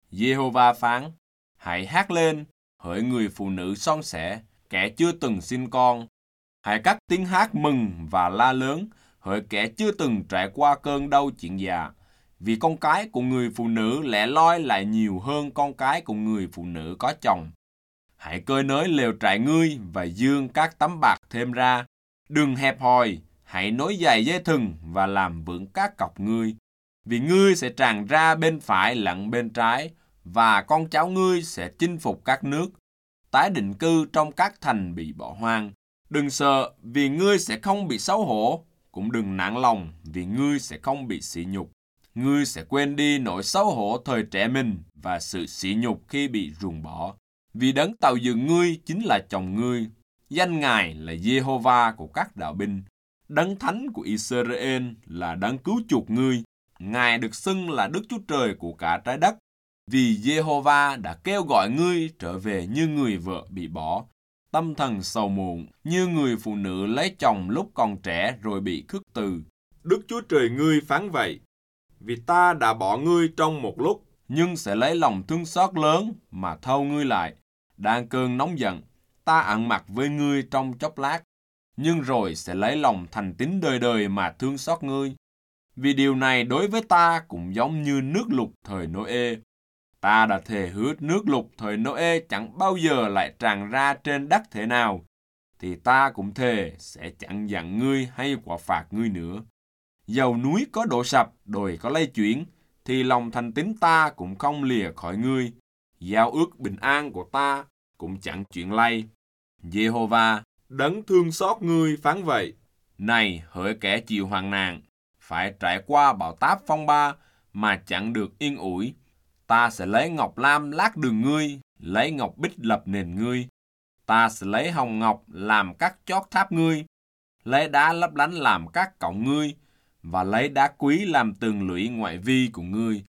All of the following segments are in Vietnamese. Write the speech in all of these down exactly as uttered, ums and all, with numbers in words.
Giê-hô-va phán: Hãy hát lên, hỡi người phụ nữ son sẻ, kẻ chưa từng sinh con. Hãy cất tiếng hát mừng và la lớn, hỡi kẻ chưa từng trải qua cơn đau chuyện già. Vì con cái của người phụ nữ lẻ loi lại nhiều hơn con cái của người phụ nữ có chồng. Hãy cơi nới lều trại ngươi và dương các tấm bạc thêm ra. Đừng hẹp hòi, hãy nối giày dây thừng và làm vững các cọc ngươi. Vì ngươi sẽ tràn ra bên phải lẫn bên trái, và con cháu ngươi sẽ chinh phục các nước, tái định cư trong các thành bị bỏ hoang. Đừng sợ, vì ngươi sẽ không bị xấu hổ, cũng đừng nản lòng, vì ngươi sẽ không bị sỉ nhục. Ngươi sẽ quên đi nỗi xấu hổ thời trẻ mình và sự sỉ nhục khi bị ruồng bỏ. Vì đấng tạo dựng ngươi chính là chồng ngươi, danh Ngài là Giê-hô-va của các đạo binh. Đấng thánh của Israel là đấng cứu chuộc ngươi. Ngài được xưng là Đức Chúa Trời của cả trái đất. Vì Giê-hô-va đã kêu gọi ngươi trở về như người vợ bị bỏ, tâm thần sầu muộn, như người phụ nữ lấy chồng lúc còn trẻ rồi bị khước từ. Đức Chúa Trời ngươi phán vậy: Vì ta đã bỏ ngươi trong một lúc, nhưng sẽ lấy lòng thương xót lớn mà thâu ngươi lại. Đang cơn nóng giận, ta ặn mặt với ngươi trong chốc lát, nhưng rồi sẽ lấy lòng thành tín đời đời mà thương xót ngươi. Vì điều này đối với ta cũng giống như nước lụt thời Nô-ê. Ta đã thề hứa nước lụt thời Nô-ê chẳng bao giờ lại tràn ra trên đất thể nào, thì ta cũng thề sẽ chẳng giận ngươi hay quả phạt ngươi nữa. Dầu núi có đổ sập, đồi có lay chuyển, thì lòng thành tín ta cũng không lìa khỏi ngươi. Giao ước bình an của ta cũng chẳng chuyển lay. Giê-hô-va, đấng thương xót ngươi phán vậy: Này, hỡi kẻ chịu hoạn nạn, phải trải qua bão táp phong ba mà chẳng được yên ủi. Ta sẽ lấy ngọc lam lát đường ngươi, lấy ngọc bích lập nền ngươi. Ta sẽ lấy hồng ngọc làm các chót tháp ngươi, lấy đá lấp lánh làm các cổng ngươi, và lấy đá quý làm tường lũy ngoại vi của ngươi.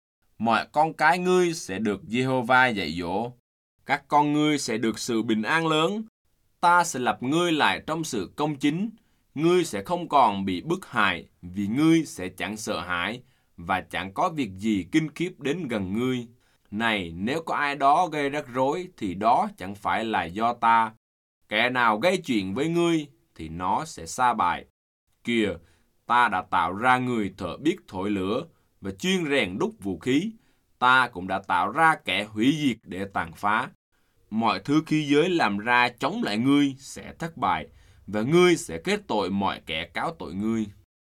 Mọi con cái ngươi sẽ được Giê-hô-va dạy dỗ. Các con ngươi sẽ được sự bình an lớn. Ta sẽ lập ngươi lại trong sự công chính. Ngươi sẽ không còn bị bức hại, vì ngươi sẽ chẳng sợ hãi, và chẳng có việc gì kinh khiếp đến gần ngươi. Này, nếu có ai đó gây rắc rối, thì đó chẳng phải là do ta. Kẻ nào gây chuyện với ngươi, thì nó sẽ sa bại. Kìa, ta đã tạo ra người thợ biết thổi lửa, và chuyên rèn đúc vũ khí. Ta cũng đã tạo ra kẻ hủy diệt để tàn phá. Mọi thứ khí giới làm ra chống lại ngươi sẽ thất bại, và ngươi sẽ kết tội mọi kẻ cáo tội ngươi.